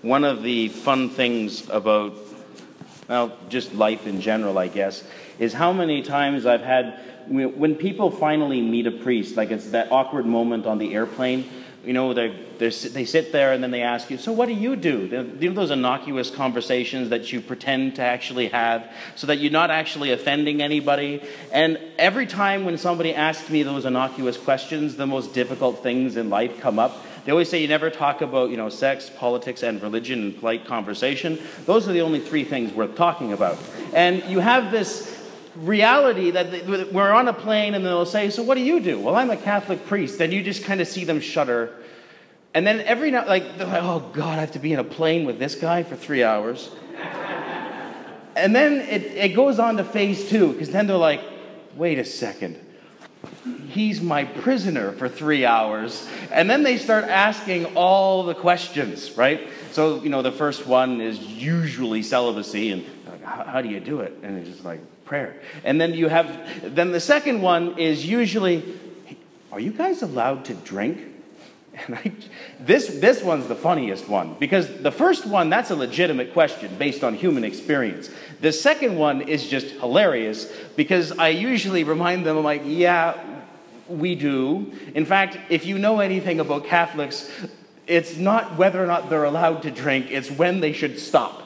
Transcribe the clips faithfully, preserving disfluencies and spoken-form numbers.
one of the fun things about, well, just life in general, I guess, is how many times I've had, when people finally meet a priest, like it's that awkward moment on the airplane, you know, they they sit there and then they ask you, so what do you do? You know those innocuous conversations that you pretend to actually have so that you're not actually offending anybody? And every time when somebody asks me those innocuous questions, the most difficult things in life come up. They always say you never talk about, you know, sex, politics, and religion in polite conversation. Those are the only three things worth talking about. And you have this reality that we're on a plane and they'll say, so what do you do? Well, I'm a Catholic priest. And you just kind of see them shudder. And then every now, like, they're like, oh God, I have to be in a plane with this guy for three hours. And then it, it goes on to phase two, because then they're like, wait a second. He's my prisoner for three hours. And then they start asking all the questions, right? So, you know, the first one is usually celibacy, and like, how, how do you do it? And it's just like, prayer. And then you have, then the second one is usually, hey, are you guys allowed to drink? And I, this, this one's the funniest one, because the first one, that's a legitimate question based on human experience. The second one is just hilarious, because I usually remind them, I'm like, yeah, we do. In fact, if you know anything about Catholics, it's not whether or not they're allowed to drink, it's when they should stop.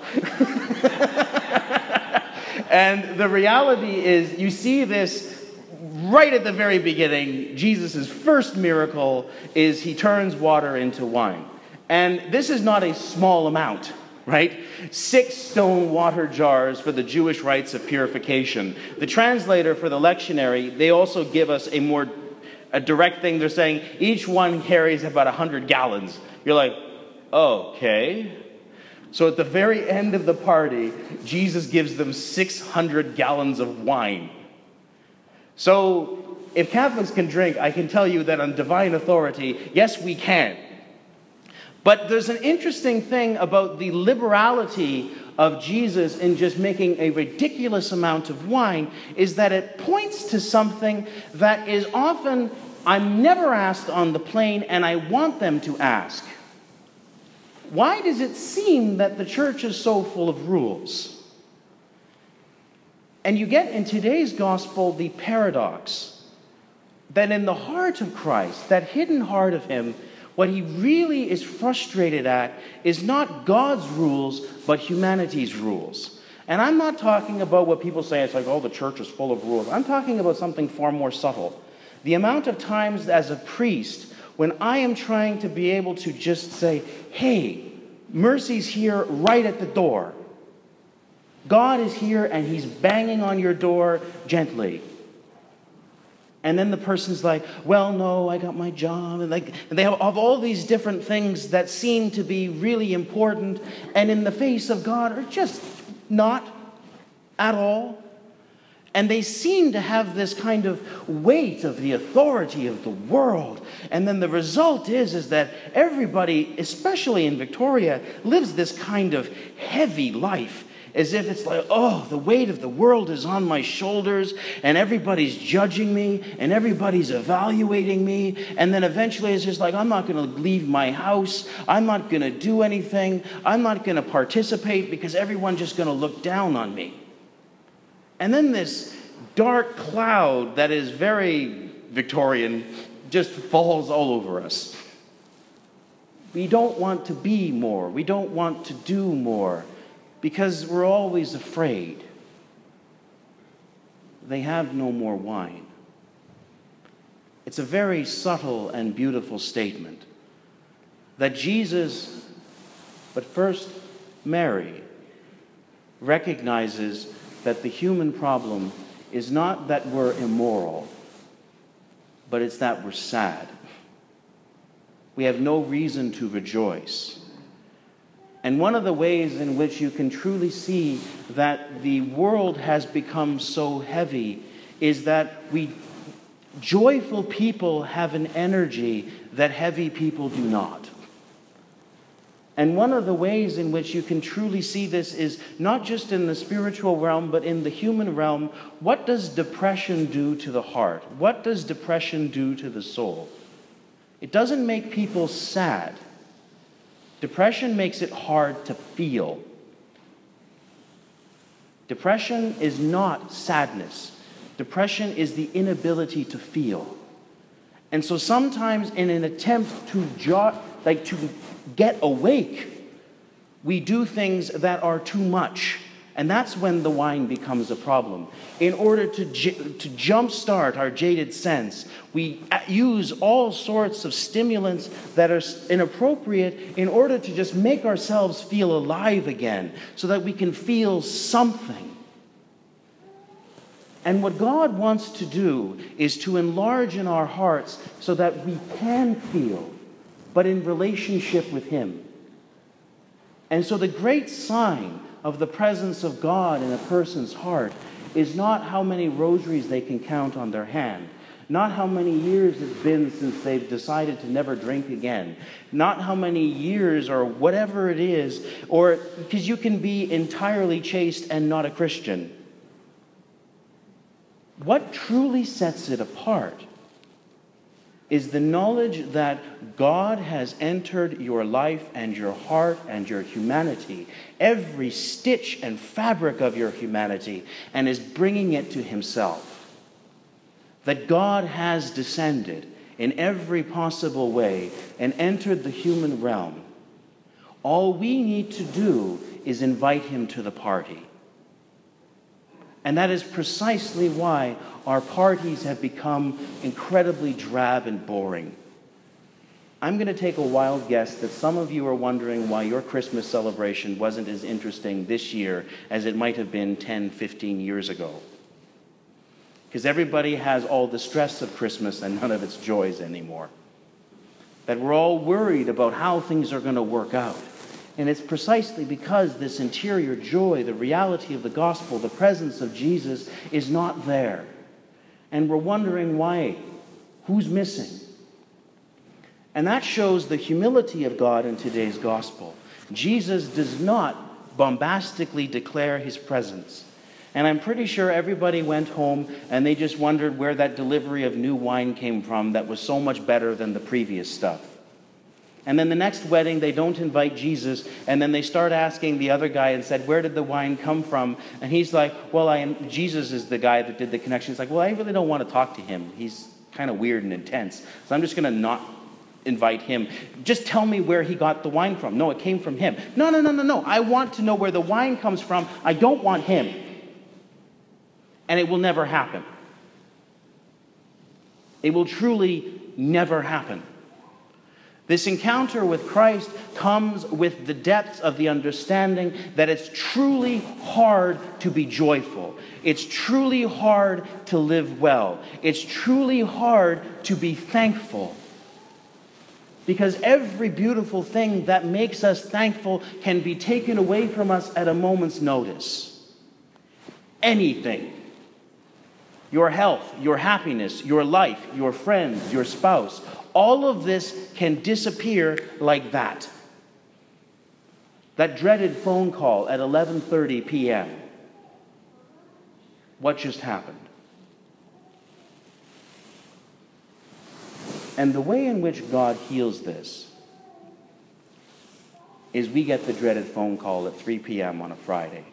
And the reality is, you see this right at the very beginning. Jesus' first miracle is he turns water into wine. And this is not a small amount, right? Six stone water jars for the Jewish rites of purification. The translator for the lectionary, they also give us a more a direct thing. They're saying each one carries about one hundred gallons. You're like, okay. So at the very end of the party, Jesus gives them six hundred gallons of wine. So if Catholics can drink, I can tell you that on divine authority, yes, we can. But there's an interesting thing about the liberality of Jesus in just making a ridiculous amount of wine, is that it points to something that is often, I'm never asked on the plane, and I want them to ask. Why does it seem that the church is so full of rules? And you get in today's gospel the paradox that in the heart of Christ, that hidden heart of him, what he really is frustrated at is not God's rules, but humanity's rules. And I'm not talking about what people say, it's like, oh, the church is full of rules. I'm talking about something far more subtle. The amount of times as a priest, when I am trying to be able to just say, hey, mercy's here right at the door. God is here and he's banging on your door gently. And then the person's like, well, no, I got my job. And, like, and they have all these different things that seem to be really important, and in the face of God are just not at all. And they seem to have this kind of weight of the authority of the world. And then the result is, is that everybody, especially in Victoria, lives this kind of heavy life. As if it's like, oh, the weight of the world is on my shoulders, and everybody's judging me, and everybody's evaluating me. And then eventually it's just like, I'm not going to leave my house. I'm not going to do anything. I'm not going to participate because everyone's just going to look down on me. And then this dark cloud that is very Victorian just falls all over us. We don't want to be more. We don't want to do more. Because we're always afraid. They have no more wine. It's a very subtle and beautiful statement that Jesus, but first Mary, recognizes that the human problem is not that we're immoral, but it's that we're sad. We have no reason to rejoice. And one of the ways in which you can truly see that the world has become so heavy is that we joyful people have an energy that heavy people do not. And one of the ways in which you can truly see this is not just in the spiritual realm, but in the human realm. What does depression do to the heart? What does depression do to the soul? It doesn't make people sad. Depression makes it hard to feel. Depression is not sadness. Depression is the inability to feel. And so sometimes in an attempt to jo- like to get awake, we do things that are too much. And that's when the wine becomes a problem. In order to, j- to jumpstart our jaded sense, we use all sorts of stimulants that are inappropriate in order to just make ourselves feel alive again, so that we can feel something. And what God wants to do is to enlarge in our hearts so that we can feel, but in relationship with Him. And so the great sign of the presence of God in a person's heart is not how many rosaries they can count on their hand, not how many years it's been since they've decided to never drink again, not how many years or whatever it is, or because you can be entirely chaste and not a Christian. What truly sets it apart is the knowledge that God has entered your life and your heart and your humanity, every stitch and fabric of your humanity, and is bringing it to Himself. That God has descended in every possible way and entered the human realm. All we need to do is invite Him to the party. And that is precisely why our parties have become incredibly drab and boring. I'm going to take a wild guess that some of you are wondering why your Christmas celebration wasn't as interesting this year as it might have been ten, fifteen years ago. Because everybody has all the stress of Christmas and none of its joys anymore. That we're all worried about how things are going to work out. And it's precisely because this interior joy, the reality of the gospel, the presence of Jesus is not there. And we're wondering why. Who's missing? And that shows the humility of God in today's gospel. Jesus does not bombastically declare His presence. And I'm pretty sure everybody went home and they just wondered where that delivery of new wine came from that was so much better than the previous stuff. And then the next wedding, they don't invite Jesus, and then they start asking the other guy and said, where did the wine come from? And he's like, well, I am, Jesus is the guy that did the connection. He's like, well, I really don't want to talk to him. He's kind of weird and intense. So I'm just going to not invite him. Just tell me where he got the wine from. No, it came from him. No, no, no, no, no. I want to know where the wine comes from. I don't want him. And it will never happen. It will truly never happen. This encounter with Christ comes with the depths of the understanding that it's truly hard to be joyful. It's truly hard to live well. It's truly hard to be thankful. Because every beautiful thing that makes us thankful can be taken away from us at a moment's notice. Anything. Your health, your happiness, your life, your friends, your spouse. All of this can disappear like that. That dreaded phone call at eleven thirty p.m. What just happened? And the way in which God heals this is we get the dreaded phone call at three p.m. on a Friday.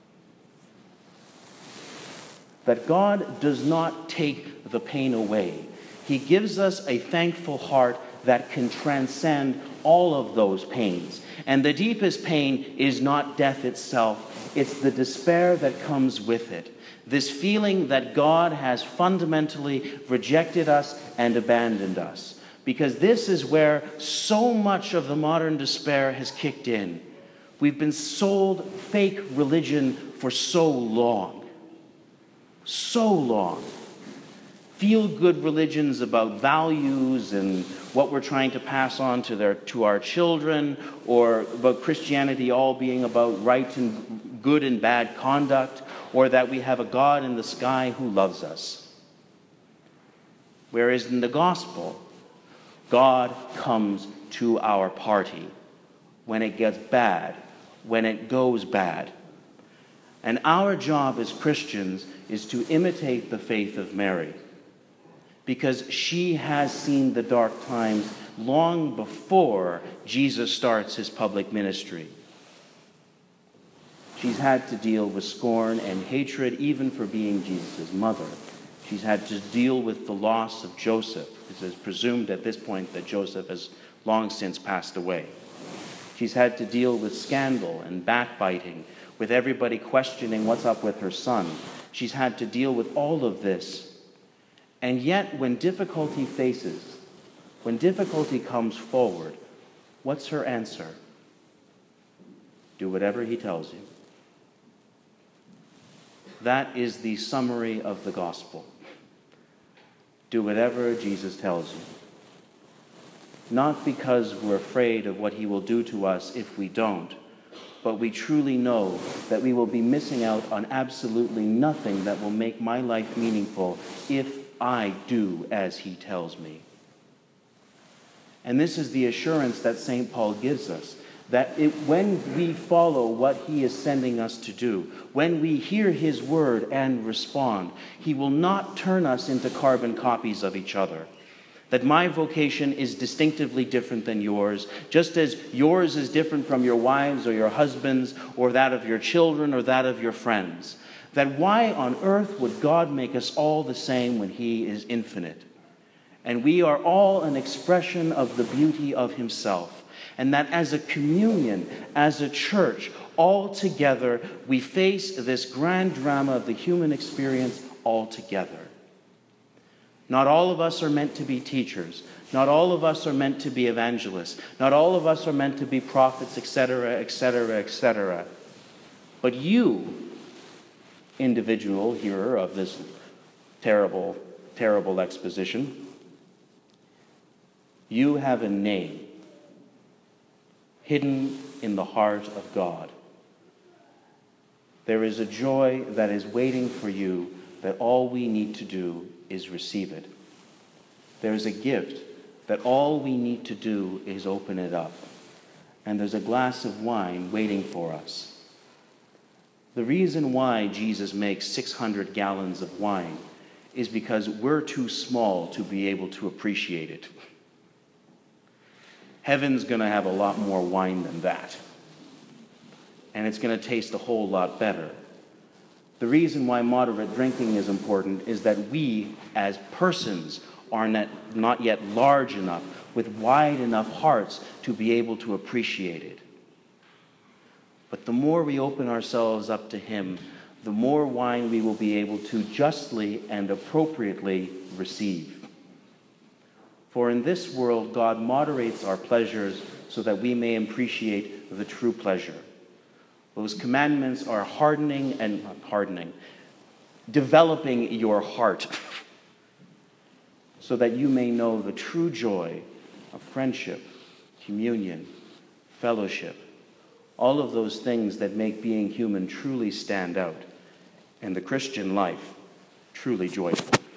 That God does not take the pain away. He gives us a thankful heart that can transcend all of those pains. And the deepest pain is not death itself. It's the despair that comes with it. This feeling that God has fundamentally rejected us and abandoned us. Because this is where so much of the modern despair has kicked in. We've been sold fake religion for so long. So long. Feel-good religions about values and what we're trying to pass on to their to our children, or about Christianity all being about right and good and bad conduct, or that we have a God in the sky who loves us. Whereas in the gospel, God comes to our party when it gets bad, when it goes bad. And our job as Christians is to imitate the faith of Mary. Because she has seen the dark times long before Jesus starts his public ministry. She's had to deal with scorn and hatred even for being Jesus' mother. She's had to deal with the loss of Joseph. It is presumed at this point that Joseph has long since passed away. She's had to deal with scandal and backbiting, with everybody questioning what's up with her son. She's had to deal with all of this. And yet, when difficulty faces, when difficulty comes forward, what's her answer? Do whatever he tells you. That is the summary of the gospel. Do whatever Jesus tells you. Not because we're afraid of what he will do to us if we don't, but we truly know that we will be missing out on absolutely nothing that will make my life meaningful if I do as he tells me. And this is the assurance that Saint Paul gives us, that it, when we follow what he is sending us to do, when we hear his word and respond, he will not turn us into carbon copies of each other. That my vocation is distinctively different than yours, just as yours is different from your wives or your husbands or that of your children or that of your friends. That why on earth would God make us all the same when he is infinite? And we are all an expression of the beauty of himself. And that as a communion, as a church, all together, we face this grand drama of the human experience all together. Not all of us are meant to be teachers. Not all of us are meant to be evangelists. Not all of us are meant to be prophets, et cetera, et cetera, et cetera. But you, individual hearer of this terrible, terrible exposition, you have a name hidden in the heart of God. There is a joy that is waiting for you that all we need to do is receive it. There is a gift that all we need to do is open it up. And there's a glass of wine waiting for us. The reason why Jesus makes six hundred gallons of wine is because we're too small to be able to appreciate it. Heaven's going to have a lot more wine than that. And it's going to taste a whole lot better. The reason why moderate drinking is important is that we, as persons, are not, not yet large enough, with wide enough hearts to be able to appreciate it. But the more we open ourselves up to him, the more wine we will be able to justly and appropriately receive. For in this world, God moderates our pleasures so that we may appreciate the true pleasure. Those commandments are hardening and not hardening, developing your heart so that you may know the true joy of friendship, communion, fellowship, all of those things that make being human truly stand out and the Christian life truly joyful.